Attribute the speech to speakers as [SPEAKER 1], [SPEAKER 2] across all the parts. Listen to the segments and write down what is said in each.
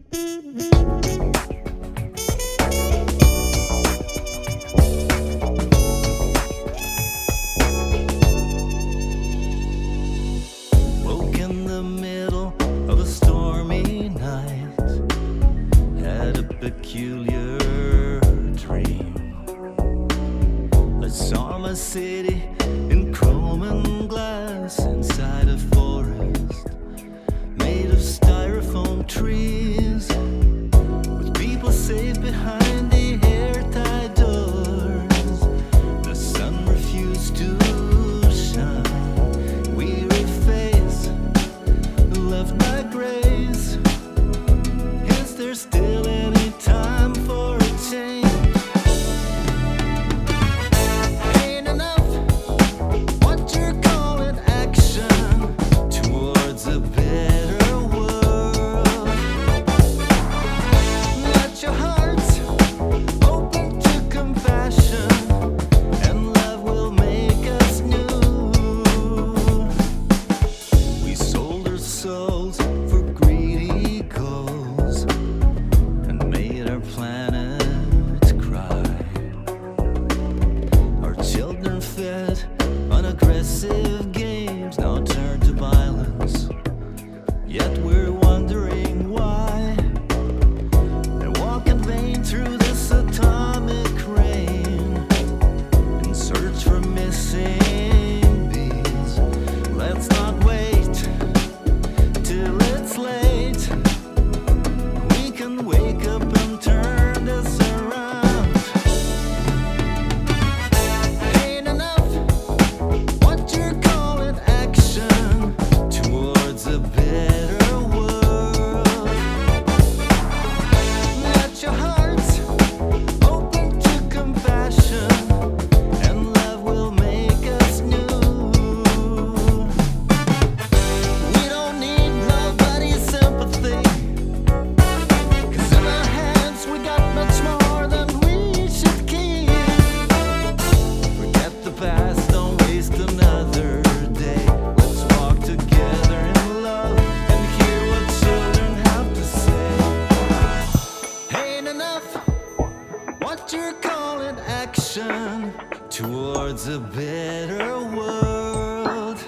[SPEAKER 1] Woke in the middle of a stormy night, had a peculiar dream. I saw my city in chrome and glass inside a forest made of styrofoam trees, with people safe behind the airtight doors. The sun refused to shine. Weary face left by grace. Is there still any time for a change? Ain't enough what you're calling action towards a better world. Let your hearts open to compassion, and love will make us new. We sold our souls for greedy goals and made our planet cry. Our children fed on aggressive games now turn to violence, yet we're wondering why. And walk in vain through this atomic rain in search for missing bees. Let's not wait till it's late. We can wake up and turn this around. Ain't enough what you're calling action towards a better world. Let your hearts open to compassion, and love will make us new. We don't need nobody's sympathy, 'cause in our hands we got much more than we should keep. Forget the past, don't waste another day. Let's walk together in love and hear what children have to say. Ain't enough what you're calling action towards a better world.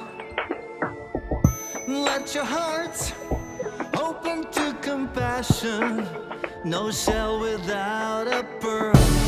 [SPEAKER 1] Let your hearts open to compassion. No shell without a pearl.